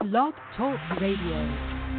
Blog Talk Radio.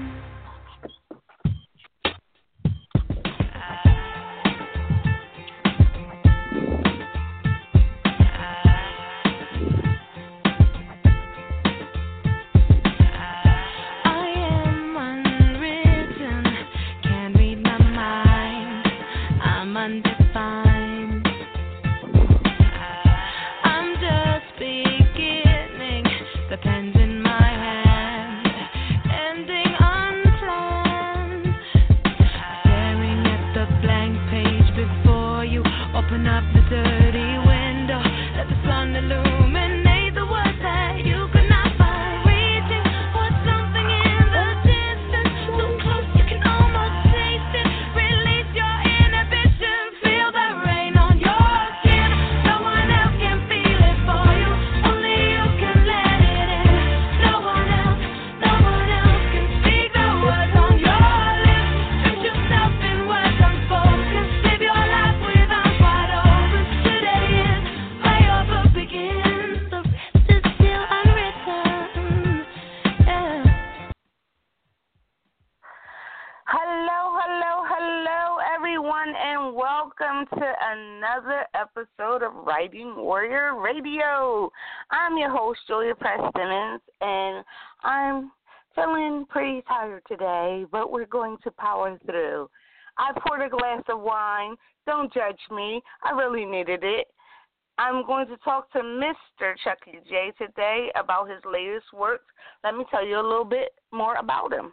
Writing Warrior Radio. I'm your host, Julia Preston, and I'm feeling pretty tired today, but we're going to power through. I poured a glass of wine. Don't judge me. I really needed it. I'm going to talk to Mr. Chucky J today about his latest work. Let me tell you a little bit more about him.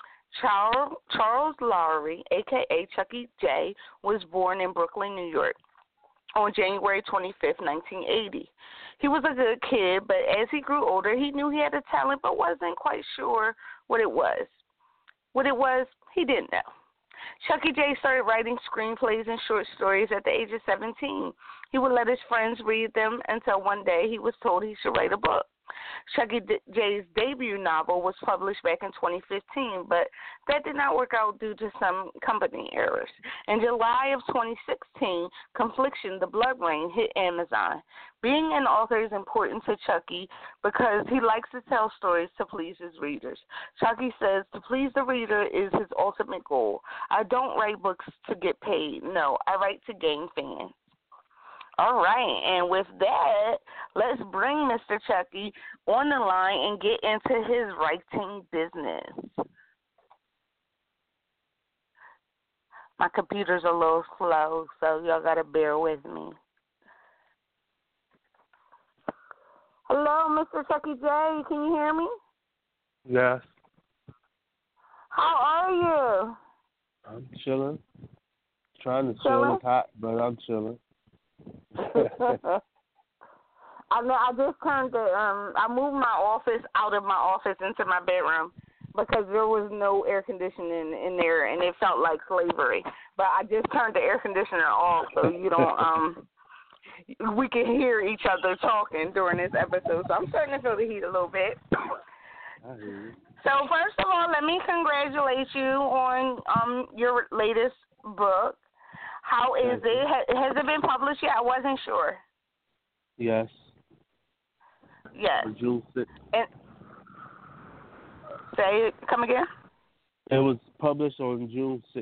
Charles Lowry, a.k.a. Chucky J, was born in Brooklyn, New York, on January 25th, 1980. He was a good kid, but as he grew older, he knew he had a talent but wasn't quite sure what it was. What it was, he didn't know. Chucky J started writing screenplays and short stories at the age of 17. He would let his friends read them until one day he was told he should write a book. Chucky J's debut novel was published back in 2015, but that did not work out due to some company errors. In July of 2016, Confliction, The Blood Rain hit Amazon. Being an author is important to Chucky because he likes to tell stories to please his readers. Chucky says to please the reader is his ultimate goal. I don't write books to get paid. No, I write to gain fans. All right, and with that, let's bring Mr. Chucky on the line and get into his writing business. My computer's a little slow, so y'all got to bear with me. Hello, Mr. Chucky J, can you hear me? Yes. How are you? I'm chilling. Trying to chill. It's hot, but I'm chilling. I just turned I moved my office out of my office into my bedroom because there was no air conditioning in there and it felt like slavery. But I just turned the air conditioner off so you don't we can hear each other talking during this episode. So I'm starting to feel the heat a little bit. I hear you. So first of all, let me congratulate you on your latest book. How is it? Has it been published yet? I wasn't sure. Yes. Yes. On June 6th. And, say it. Come again? It was published on June 6th.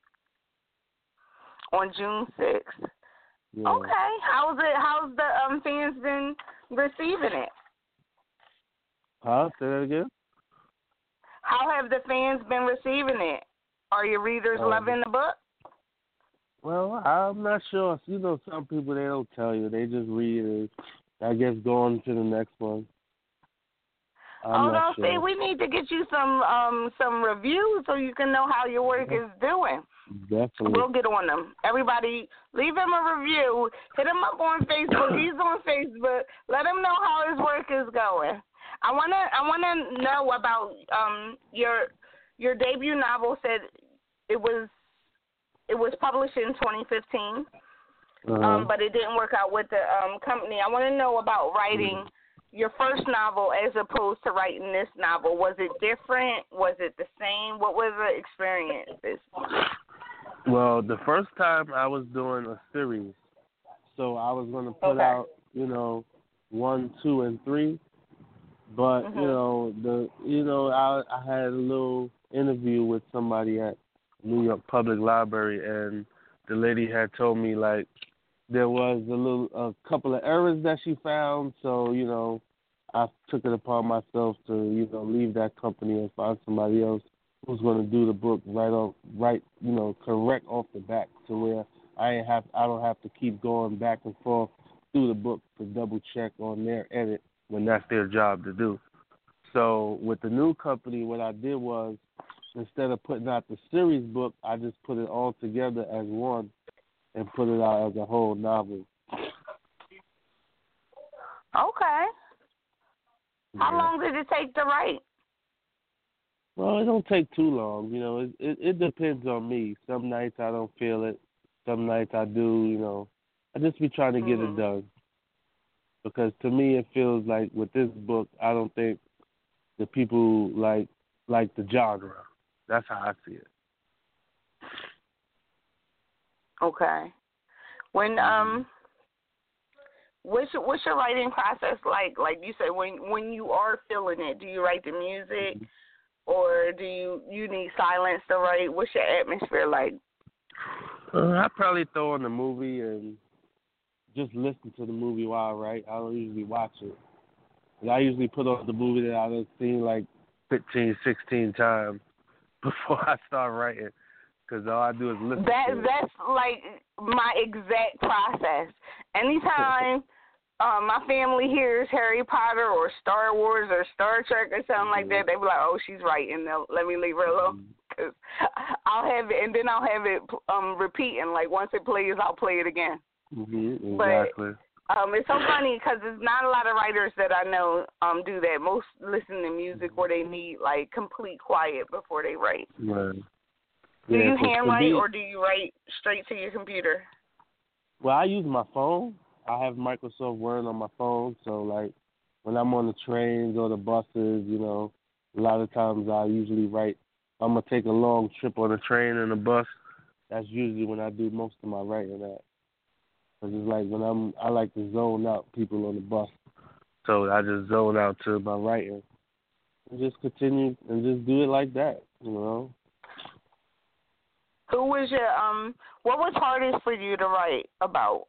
On June 6th. Yeah. Okay. How's it? How's the fans been receiving it? Huh? Say that again? How have the fans been receiving it? Are your readers loving the book? Well, I'm not sure. You know, some people, they don't tell you. They just read and, I guess, go on to the next one. I'm not sure. See, we need to get you some reviews so you can know how your work is doing. Definitely. We'll get on them. Everybody, leave him a review. Hit him up on Facebook. He's on Facebook. Let him know how his work is going. I wanna know about your debut novel. Said it was published in 2015, but it didn't work out with the company. I want to know about writing your first novel as opposed to writing this novel. Was it different? Was it the same? What were the experiences? Well, the first time I was doing a series, so I was going to put out, 1, 2, and 3. But Mhm. I had a little interview with somebody at New York Public Library, and the lady had told me like there was a couple of errors that she found. So I took it upon myself to leave that company and find somebody else who's going to do the book correct off the back, to where I don't have to keep going back and forth through the book to double check on their edit when that's their job to do. So with the new company, what I did was, instead of putting out the series book, I just put it all together as one and put it out as a whole novel. Okay. How Yeah. long did it take to write? Well, it don't take too long. It depends on me. Some nights I don't feel it. Some nights I do. I just be trying to get it Mhm. done. Because to me, it feels like with this book, I don't think the people like the genre. That's how I see it. Okay. When Mm-hmm. what's your writing process like? Like you said, when you are feeling it, do you write the music, or do you need silence to write? What's your atmosphere like? I probably throw on the movie and just listen to the movie while I write. I don't usually watch it. And I usually put on the movie that I've seen like 15, 16 times before I start writing, because all I do is listen to it. That's like my exact process. Anytime my family hears Harry Potter or Star Wars or Star Trek or something like that, they be like, "Oh, she's writing. Now let me leave her alone." Cause I'll have it, and then I'll have it repeating. Like once it plays, I'll play it again. Exactly. But it's so funny because there's not a lot of writers that I know do that. Most listen to music where they need like complete quiet before they write. Right. Do Yeah, you 'cause for handwrite me, or do you write straight to your computer? well, I use my phone. I have Microsoft Word on my phone, so like when I'm on the trains or the buses, a lot of times I usually write. I'm gonna take a long trip on a train and a bus. That's usually when I do most of my writing at. Cause it's like I like to zone out people on the bus, so I just zone out to my writing and just continue and just do it like that. Who was your what was hardest for you to write about?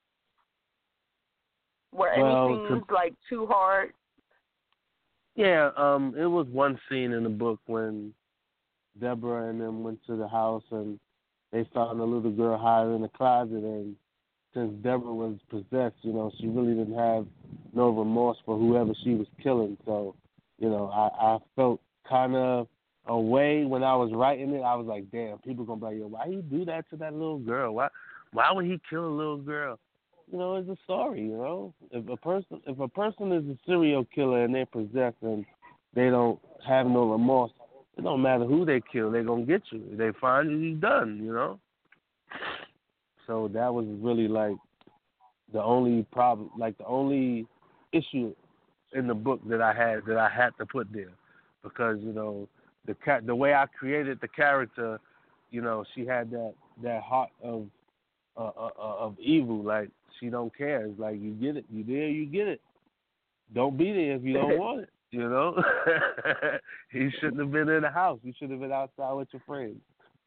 Were any Well, scenes like too hard? yeah, it was one scene in the book when Deborah and them went to the house and they found a little girl hiding in the closet, and since Deborah was possessed, she really didn't have no remorse for whoever she was killing. So, I felt kind of a way when I was writing it. I was like, damn, people gonna be like, yo, why you do that to that little girl? Why would he kill a little girl? It's a story. If a person is a serial killer and they're possessed and they don't have no remorse, it don't matter who they kill, they're gonna get you. If they find you, you're done. So that was really like the only problem, like the only issue in the book that I had to put there, because the way I created the character, she had that heart of evil. Like she don't care. It's like you get it, you there, you get it. Don't be there if you don't want it. He shouldn't have been in the house. You should have been outside with your friends.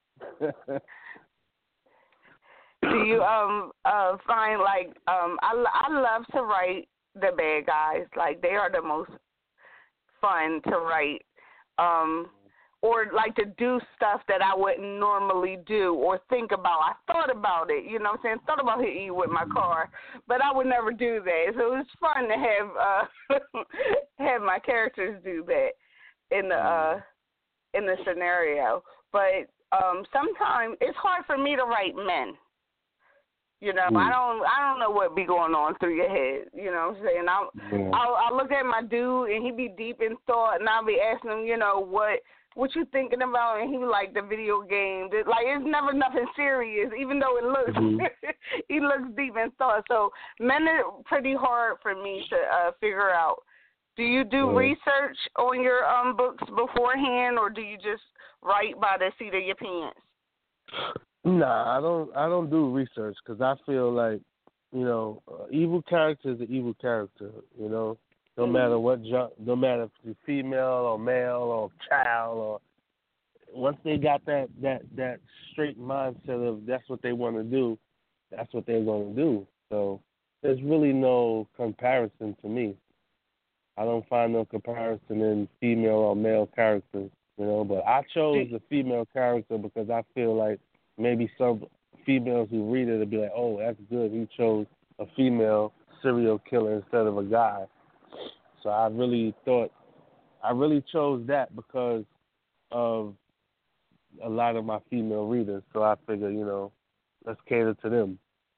Do you find like I love to write the bad guys. Like they are the most fun to write. Or like to do stuff that I wouldn't normally do or think about. I thought about it, you know what I'm saying? Thought about hitting you with my car, but I would never do that. So it's fun to have have my characters do that in the scenario. But sometimes it's hard for me to write men. I don't know what be going on through your head. You know what I'm saying? I'll look at my dude and he be deep in thought, and I'll be asking him, what you thinking about, and he be like the video game. Like it's never nothing serious, even though it looks he looks deep in thought. So men are pretty hard for me to figure out. Do you do research on your books beforehand, or do you just write by the seat of your pants? Nah, I don't do research, because I feel like, evil character is an evil character. No matter no matter if you're female or male or child, or once they got that straight mindset of that's what they want to do, that's what they're going to do. So there's really no comparison to me. I don't find no comparison in female or male characters, But I chose the female character because I feel like maybe some females who read it will be like, oh, that's good. He chose a female serial killer instead of a guy. So I really chose that because of a lot of my female readers. So I figure, let's cater to them.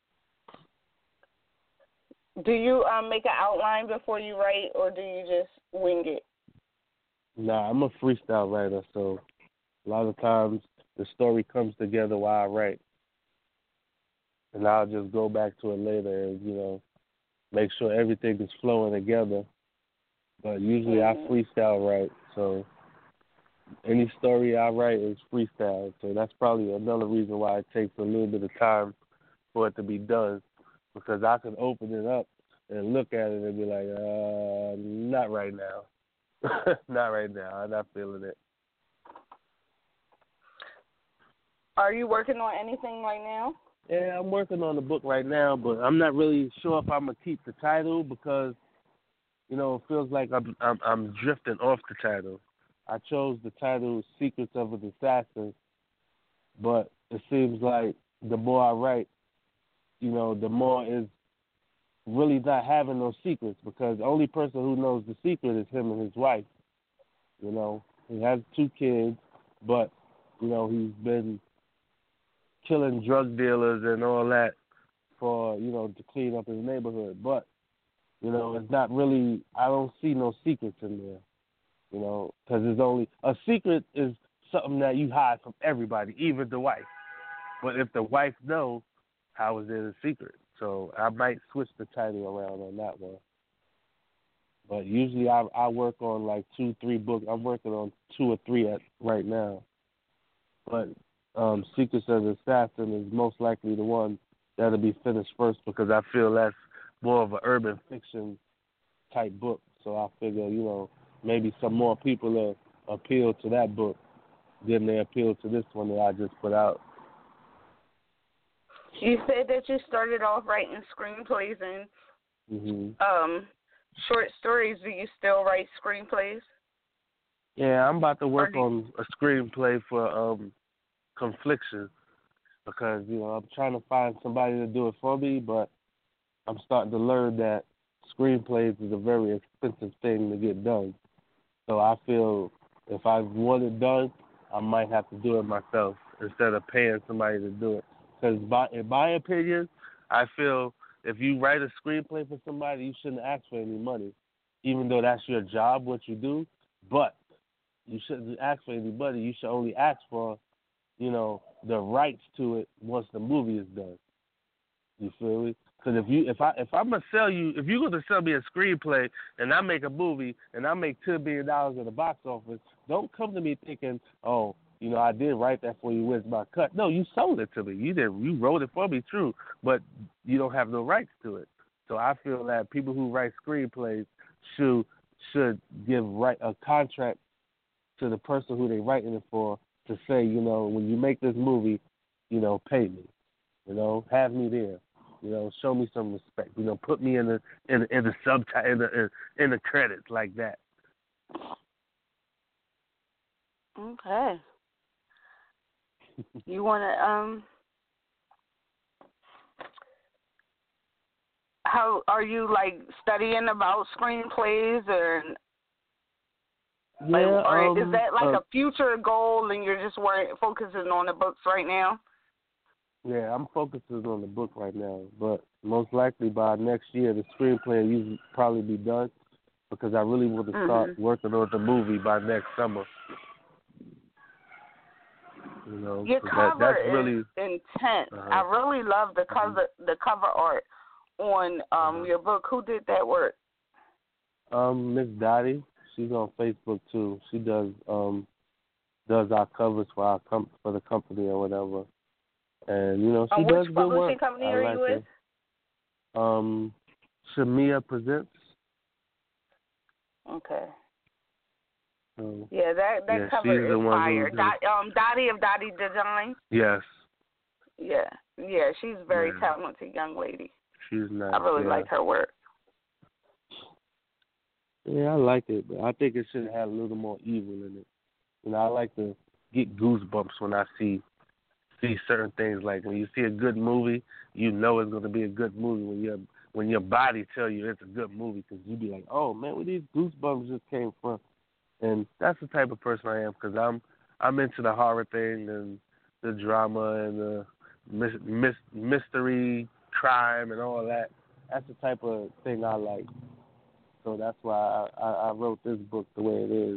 Do you make an outline before you write, or do you just wing it? Nah, I'm a freestyle writer, so a lot of times the story comes together while I write. And I'll just go back to it later and, make sure everything is flowing together. But usually I freestyle write, so any story I write is freestyle. So that's probably another reason why it takes a little bit of time for it to be done, because I can open it up and look at it and be like, not right now. Not right now. I'm not feeling it. Are you working on anything right now? Yeah, I'm working on the book right now, but I'm not really sure if I'm gonna keep the title because, it feels like I'm drifting off the title. I chose the title "Secrets of an Assassin," but it seems like the more I write, the more is really not having no secrets, because the only person who knows the secret is him and his wife. He has 2 kids, but he's been killing drug dealers and all that for, to clean up his neighborhood. But, it's not really, I don't see no secrets in there, because there's only, a secret is something that you hide from everybody, even the wife. But if the wife knows, how is it a secret? So I might switch the title around on that one. But usually I work on like 2-3 books. I'm working on 2 or 3 right now. But Secrets of the Assassin is most likely the one that'll be finished first, because I feel that's more of an urban fiction type book. So I figure, maybe some more people will appeal to that book than they appeal to this one that I just put out. You said that you started off writing screenplays and short stories. Do you still write screenplays? Yeah, I'm about to work on a screenplay for Confliction, because, I'm trying to find somebody to do it for me, but I'm starting to learn that screenplays is a very expensive thing to get done. So I feel if I want it done, I might have to do it myself instead of paying somebody to do it. Because in my opinion, I feel if you write a screenplay for somebody, you shouldn't ask for any money, even though that's your job, what you do. But you shouldn't ask for any money. You should only ask for, the rights to it once the movie is done. You feel me? Because if I'm gonna sell you, if you're gonna sell me a screenplay and I make a movie and I make $10 billion at the box office, don't come to me thinking, oh, I did write that for you. Where's my cut? No, you sold it to me. You wrote it for me, true, but you don't have no rights to it. So I feel that people who write screenplays should give a contract to the person who they're writing it for to say, when you make this movie, pay me, have me there, show me some respect, put me in the subtitle in the credits like that. Okay. You want to, how are you, like, studying about screenplays, or, or is that like a future goal and you're just focusing on the books right now? Yeah, I'm focusing on the book right now, but most likely by next year the screenplay will probably be done, because I really want to start working on the movie by next summer. Your cover that's really is intense. I really love the cover art on your book. Who did that work? Miss Dottie. She's on Facebook too. She does our covers for the company or whatever. And she does good work. Which company are you with? Shamia Presents. Okay. So, Yeah, that cover she's the is one fire. who Dottie of Dottie Designs. Yes. Yeah, she's a very talented young lady. She's nice. I really like her work. Yeah, I like it, but I think it should have a little more evil in it. You know, I like to get goosebumps when I see certain things. Like when you see a good movie, you know it's going to be a good movie when your body tell you it's a good movie, because you be like, oh man, where these goosebumps just came from? And that's the type of person I am, because I'm into the horror thing and the drama and the mystery, crime, and all that. That's the type of thing I like. So that's why I wrote this book the way it is.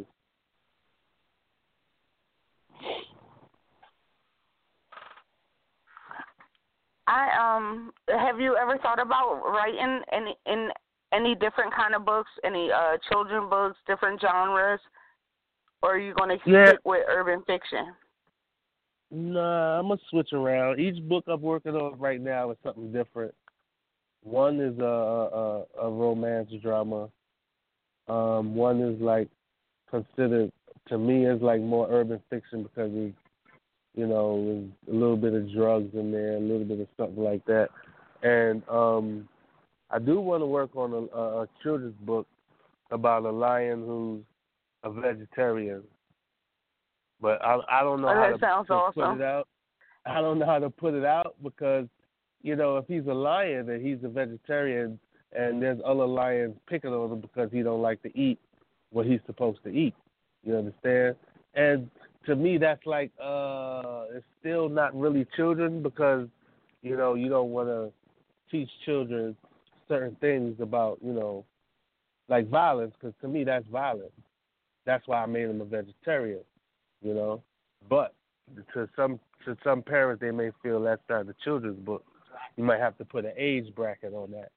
Have you ever thought about writing any different kind of books, any children books, different genres, or are you going to stick with urban fiction? Nah, I'm gonna switch around. Each book I'm working on right now is something different. One is a romance drama. One is like considered, to me, is like more urban fiction because it's, you know, there's a little bit of drugs in there, a little bit of something like that. And I do want to work on a children's book about a lion who's a vegetarian. But I don't know how to put it out. I don't know how to put it out because, you know, if he's a lion and he's a vegetarian and there's other lions picking on him because he don't like to eat what he's supposed to eat. You understand? And to me, that's like, it's still not really children because, you know, you don't want to teach children certain things about, you know, like violence, because to me that's violence. That's why I made him a vegetarian, you know. But to some parents, they may feel that's not a children's book. You might have to put an age bracket on that.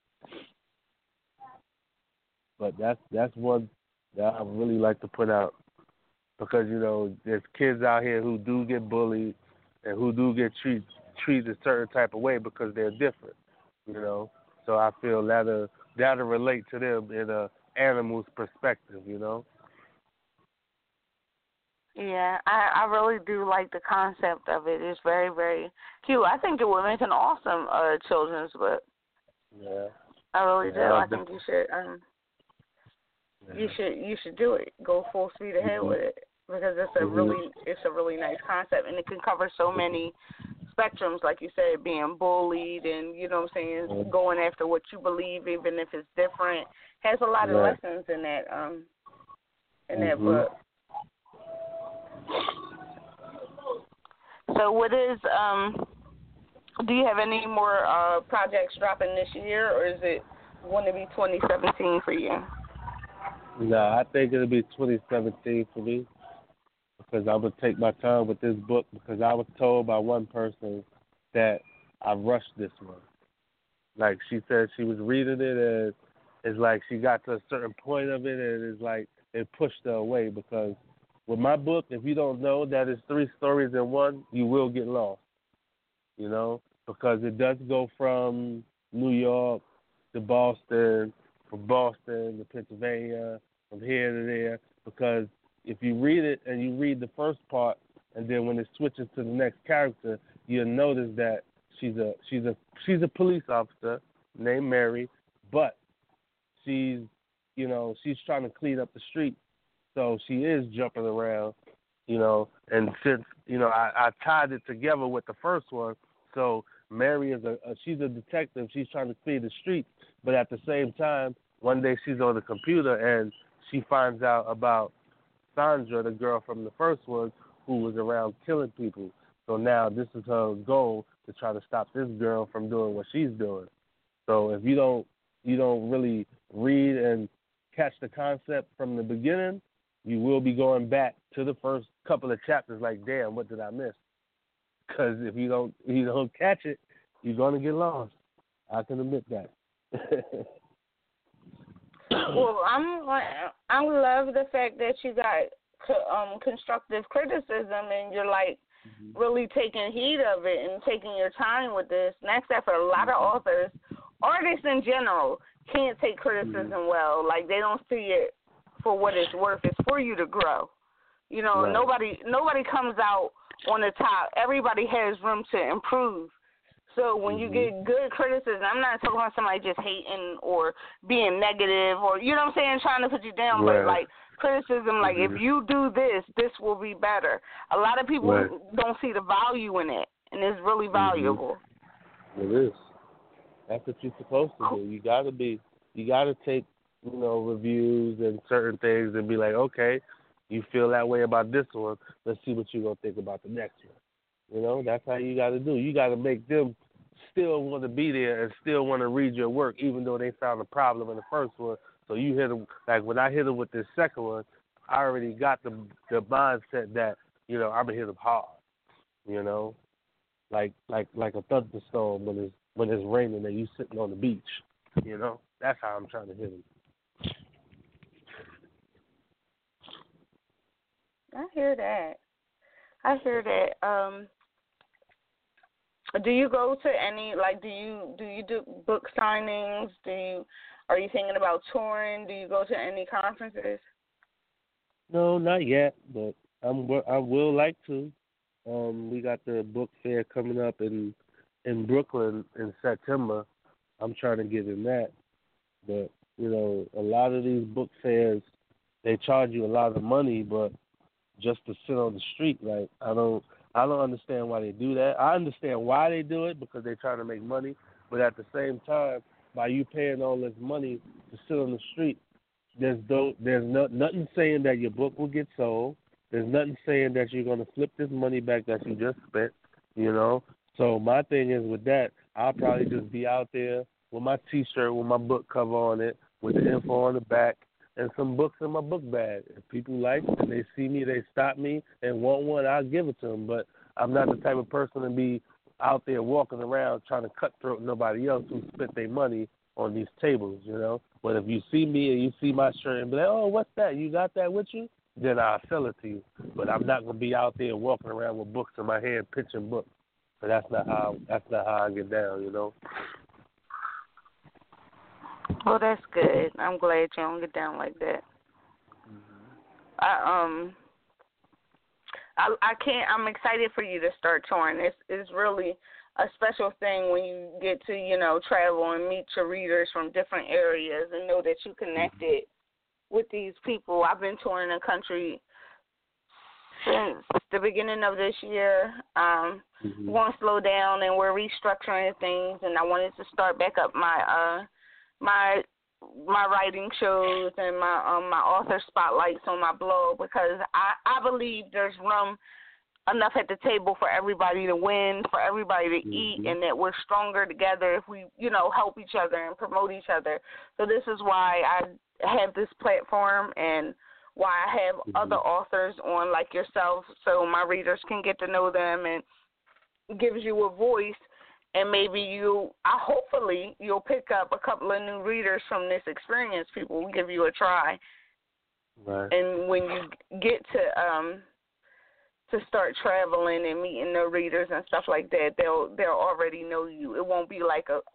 But that's one that I really like to put out because, you know, there's kids out here who do get bullied and who do get treated a certain type of way because they're different, you know. So I feel that'll relate to them in a animal's perspective, you know. Yeah, I really do like the concept of it. It's very, very cute. I think it would make an awesome children's book. Yeah. I really do. I think you should you should do it. Go full speed ahead with it because it's a really nice concept and it can cover so many spectrums, like you said, being bullied and, you know what I'm saying, going after what you believe even if it's different. Has a lot of lessons in that book. So what is do you have any more projects dropping this year, or is it going to be 2017 for you? No, I think it'll be 2017 for me because I would take my time with this book because I was told by one person that I rushed this one. Like she said she was reading it and it's like she got to a certain point of it and it's like it pushed her away because with my book, if you don't know that it's 3 stories in one, you will get lost, you know, because it does go from New York to Boston, from Boston to Pennsylvania, from here to there, because if you read it and you read the first part and then when it switches to the next character, you'll notice that she's a police officer named Mary, but she's trying to clean up the street. So she is jumping around, you know, and since, you know, I tied it together with the first one, so Mary is she's a detective, she's trying to clear the streets, but at the same time, one day she's on the computer and she finds out about Sandra, the girl from the first one, who was around killing people. So now this is her goal to try to stop this girl from doing what she's doing. So if you don't really read and catch the concept from the beginning, you will be going back to the first couple of chapters like, damn, what did I miss? Because if you don't catch it, you're going to get lost. I can admit that. Well, I love the fact that you got constructive criticism and you're like really taking heed of it and taking your time with this. And that's that for a lot of authors, artists in general, can't take criticism well. Like they don't see it for what it's worth. It's for you to grow. You know, Right. nobody comes out on the top. Everybody has room to improve. So when you get good criticism, I'm not talking about somebody just hating or being negative or, you know what I'm saying, trying to put you down, Right. but like criticism, like if you do this, this will be better. A lot of people don't see the value in it, and it's really valuable. It is. That's what you're supposed to do. You gotta take, you know, reviews and certain things and be like, okay, you feel that way about this one, let's see what you're gonna think about the next one. You know, that's how you gotta do. You gotta make them still want to be there and still want to read your work, even though they found a problem in the first one. So you hit them, like when I hit them with this second one, I already got the mindset that, you know, I'm gonna hit them hard. You know, like a thunderstorm when it's raining and you sitting on the beach. You know, that's how I'm trying to hit them. I hear that. Do you go to any, like, do you do book signings? Are you thinking about touring? Do you go to any conferences? No, not yet, but I will like to. We got the book fair coming up in Brooklyn in September. I'm trying to get in that, but you know, a lot of these book fairs, they charge you a lot of money, but just to sit on the street, like I don't understand why they do that. I understand why they do it because they're trying to make money, but at the same time, by you paying all this money to sit on the street, there's nothing saying that your book will get sold. There's nothing saying that you're going to flip this money back that you just spent, you know. So my thing is with that, I'll probably just be out there with my T-shirt with my book cover on it, with the info on the back, and some books in my book bag. If people like it and they see me, they stop me and want one, I'll give it to them. But I'm not the type of person to be out there walking around trying to cutthroat nobody else who spent their money on these tables, you know. But if you see me and you see my shirt and be like, oh, what's that? You got that with you? Then I'll sell it to you. But I'm not going to be out there walking around with books in my hand pitching books. So that's not how I get down, you know. Well, that's good. I'm glad you don't get down like that. I'm excited for you to start touring. It's really a special thing when you get to, you know, travel and meet your readers from different areas and know that you connected with these people. I've been touring the country since the beginning of this year. We're going to slow down and we're restructuring things, and I wanted to start back up my my writing shows and my author spotlights on my blog, because I believe there's room enough at the table for everybody to win, for everybody to eat, and that we're stronger together if we, you know, help each other and promote each other. So this is why I have this platform and why I have other authors on like yourself, so my readers can get to know them, and gives you a voice. And maybe hopefully you'll pick up a couple of new readers from this experience. People will give you a try. Right. And when you get to start traveling and meeting the readers and stuff like that, they'll already know you. It won't be like a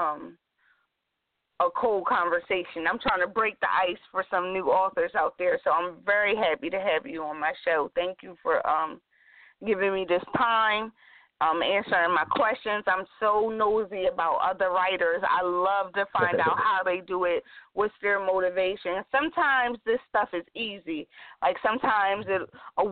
cold conversation. I'm trying to break the ice for some new authors out there, so I'm very happy to have you on my show. Thank you for giving me this time. Answering my questions. I'm so nosy about other writers. I love to find out how they do it, what's their motivation. Sometimes this stuff is easy. Like sometimes a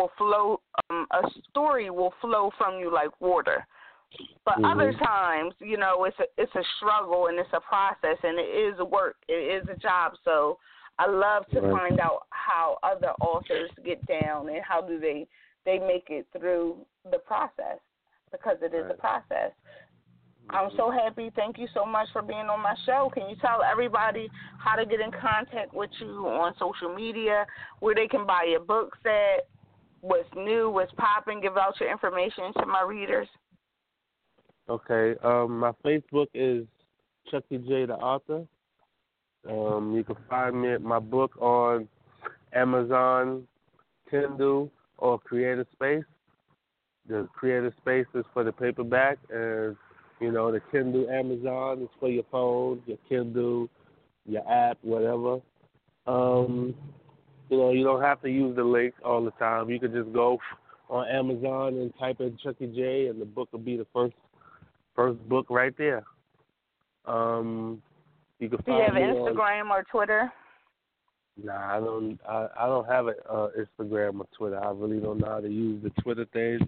story will flow from you like water. But other times, you know, it's a struggle and it's a process and it is work. It is a job. So I love to find out how other authors get down and how do they make it through the process. Because it is a process. I'm so happy. Thank you so much for being on my show. Can you tell everybody how to get in contact with you on social media, where they can buy your books at, what's new, what's popping, give out your information to my readers? Okay. My Facebook is Chucky J the Author. You can find my book on Amazon, Kindle, or Creative Space. The Creative Space is for the paperback, and, you know, the Kindle Amazon is for your phone, your Kindle, your app, whatever. You don't have to use the link all the time. You can just go on Amazon and type in Chucky J, and the book will be the first book right there. You can Do you have find me Instagram or Twitter? Nah, I don't have an Instagram or Twitter. I really don't know how to use the Twitter thing.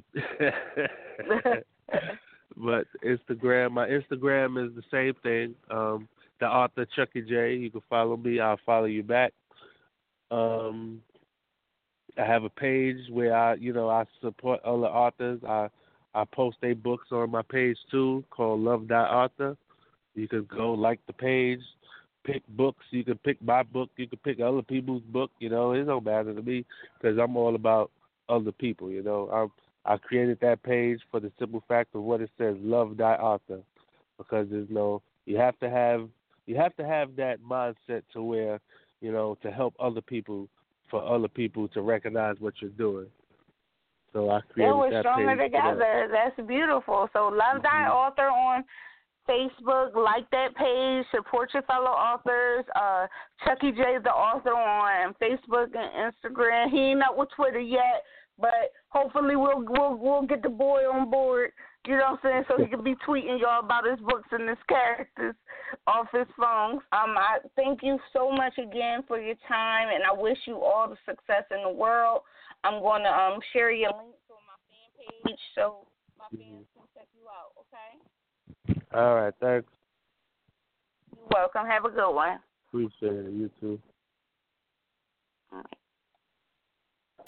But Instagram, my Instagram is the same thing. The author Chucky J. You can follow me. I'll follow you back. I have a page where I support other authors. I post their books on my page too, called Love Thy Author. You can go like the page, pick books. You can pick my book. You can pick other people's book. It don't matter to me because I'm all about other people. I created that page for the simple fact of what it says, Love Thy Author, because you have to have that mindset to where, to help other people, for other people to recognize what you're doing. So I created we're that stronger page together. That's beautiful. So Love Thy Author on Facebook, like that page, support your fellow authors. Chucky J, the author, on Facebook and Instagram. He ain't up with Twitter yet, but hopefully we'll get the boy on board. You know what I'm saying? So he can be tweeting y'all about his books and his characters off his phone. I thank you so much again for your time, and I wish you all the success in the world. I'm going to share your links on my fan page so my fans can check you out. Okay? All right, thanks. You're welcome. Have a good one. Appreciate it. You too.